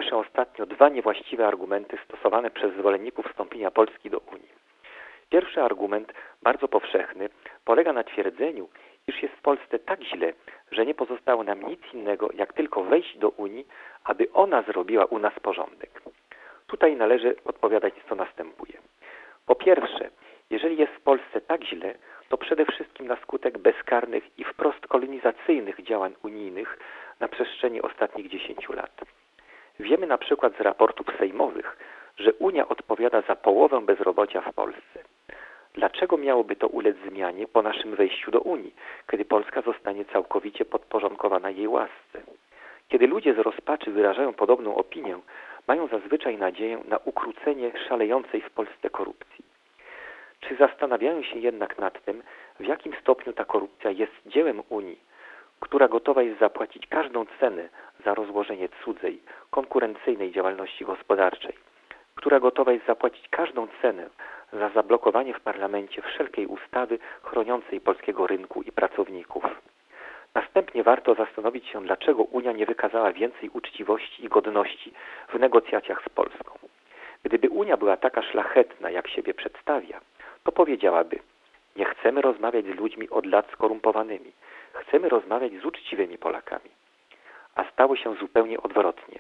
słyszę ostatnio dwa niewłaściwe argumenty stosowane przez zwolenników wstąpienia Polski do Unii. Pierwszy argument, bardzo powszechny, polega na twierdzeniu, iż jest w Polsce tak źle, że nie pozostało nam nic innego, jak tylko wejść do Unii, aby ona zrobiła u nas porządek. Tutaj należy odpowiadać, co następuje. Po pierwsze, jeżeli jest w Polsce tak źle, to przede wszystkim na skutek bezkarnych i wprost kolonizacyjnych działań unijnych na przestrzeni ostatnich 10 lat. Wiemy na przykład z raportów sejmowych, że Unia odpowiada za połowę bezrobocia w Polsce. Dlaczego miałoby to ulec zmianie po naszym wejściu do Unii, kiedy Polska zostanie całkowicie podporządkowana jej łasce? Kiedy ludzie z rozpaczy wyrażają podobną opinię, mają zazwyczaj nadzieję na ukrócenie szalejącej w Polsce korupcji. Czy zastanawiają się jednak nad tym, w jakim stopniu ta korupcja jest dziełem Unii, która gotowa jest zapłacić każdą cenę za rozłożenie cudzej, konkurencyjnej działalności gospodarczej, która gotowa jest zapłacić każdą cenę za zablokowanie w parlamencie wszelkiej ustawy chroniącej polskiego rynku i pracowników. Następnie warto zastanowić się, dlaczego Unia nie wykazała więcej uczciwości i godności w negocjacjach z Polską. Gdyby Unia była taka szlachetna, jak siebie przedstawia, to powiedziałaby: nie chcemy rozmawiać z ludźmi od lat skorumpowanymi, chcemy rozmawiać z uczciwymi Polakami. A stało się zupełnie odwrotnie.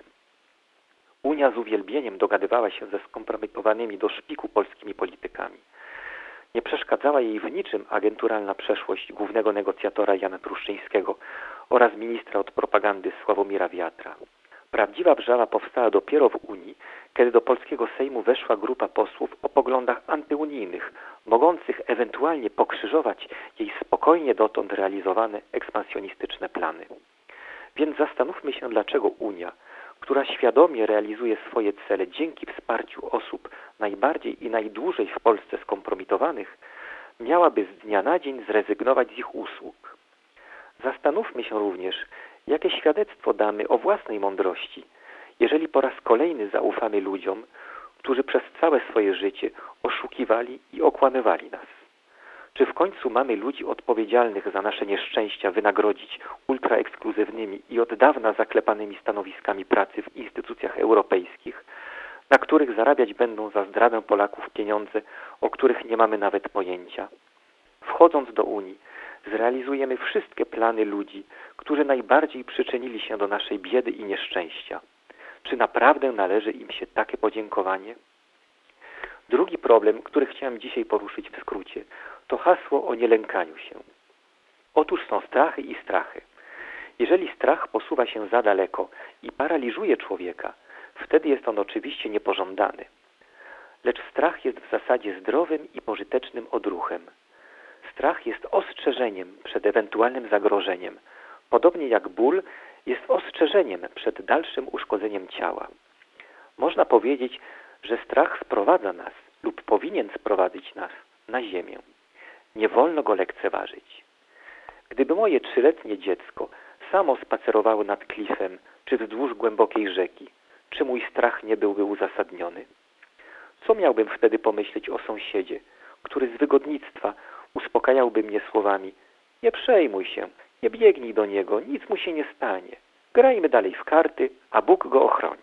Unia z uwielbieniem dogadywała się ze skompromitowanymi do szpiku polskimi politykami. Nie przeszkadzała jej w niczym agenturalna przeszłość głównego negocjatora Jana Pruszczyńskiego oraz ministra od propagandy Sławomira Wiatra. Prawdziwa wrzawa powstała dopiero w Unii, kiedy do polskiego Sejmu weszła grupa posłów o poglądach antyunijnych, mogących ewentualnie pokrzyżować jej spokojnie dotąd realizowane ekspansjonistyczne plany. Więc zastanówmy się, dlaczego Unia, która świadomie realizuje swoje cele dzięki wsparciu osób najbardziej i najdłużej w Polsce skompromitowanych, miałaby z dnia na dzień zrezygnować z ich usług. Zastanówmy się również, jakie świadectwo damy o własnej mądrości, jeżeli po raz kolejny zaufamy ludziom, którzy przez całe swoje życie oszukiwali i okłamywali nas. Czy w końcu mamy ludzi odpowiedzialnych za nasze nieszczęścia wynagrodzić ultraekskluzywnymi i od dawna zaklepanymi stanowiskami pracy w instytucjach europejskich, na których zarabiać będą za zdradę Polaków pieniądze, o których nie mamy nawet pojęcia? Wchodząc do Unii, zrealizujemy wszystkie plany ludzi, którzy najbardziej przyczynili się do naszej biedy i nieszczęścia. Czy naprawdę należy im się takie podziękowanie? Drugi problem, który chciałem dzisiaj poruszyć w skrócie, to hasło o nielękaniu się. Otóż są strachy i strachy. Jeżeli strach posuwa się za daleko i paraliżuje człowieka, wtedy jest on oczywiście niepożądany. Lecz strach jest w zasadzie zdrowym i pożytecznym odruchem. Strach jest ostrzeżeniem przed ewentualnym zagrożeniem, podobnie jak ból jest ostrzeżeniem przed dalszym uszkodzeniem ciała. Można powiedzieć, że strach sprowadza nas lub powinien sprowadzić nas na ziemię. Nie wolno go lekceważyć. Gdyby moje 3-letnie dziecko samo spacerowało nad klifem czy wzdłuż głębokiej rzeki, czy mój strach nie byłby uzasadniony? Co miałbym wtedy pomyśleć o sąsiedzie, który z wygodnictwa uspokajałby mnie słowami: nie przejmuj się, nie biegnij do niego, nic mu się nie stanie. Grajmy dalej w karty, a Bóg go ochroni.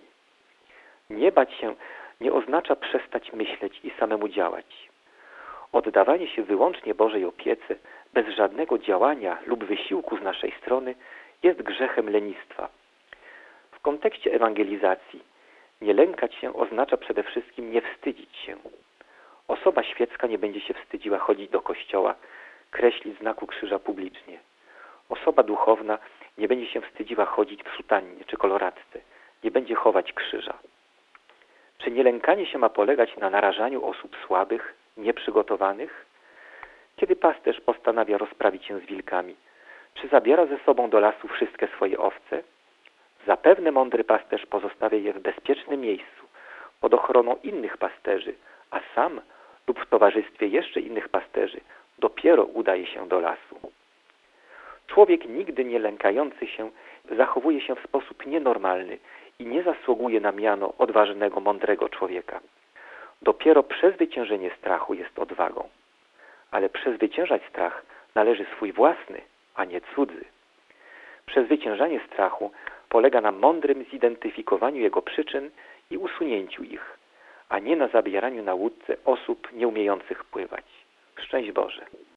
Nie bać się nie oznacza przestać myśleć i samemu działać. Oddawanie się wyłącznie Bożej opiece, bez żadnego działania lub wysiłku z naszej strony, jest grzechem lenistwa. W kontekście ewangelizacji nie lękać się oznacza przede wszystkim nie wstydzić się. Osoba świecka nie będzie się wstydziła chodzić do kościoła, kreślić znaku krzyża publicznie. Osoba duchowna nie będzie się wstydziła chodzić w sutannie czy koloratce, nie będzie chować krzyża. Czy nielękanie się ma polegać na narażaniu osób słabych, nieprzygotowanych? Kiedy pasterz postanawia rozprawić się z wilkami, czy zabiera ze sobą do lasu wszystkie swoje owce? Zapewne mądry pasterz pozostawia je w bezpiecznym miejscu, pod ochroną innych pasterzy, a sam lub w towarzystwie jeszcze innych pasterzy dopiero udaje się do lasu. Człowiek nigdy nie lękający się zachowuje się w sposób nienormalny i nie zasługuje na miano odważnego, mądrego człowieka. Dopiero przezwyciężenie strachu jest odwagą. Ale przezwyciężać strach należy swój własny, a nie cudzy. Przezwyciężanie strachu polega na mądrym zidentyfikowaniu jego przyczyn i usunięciu ich, a nie na zabieraniu na łódce osób nieumiejących pływać. Szczęść Boże.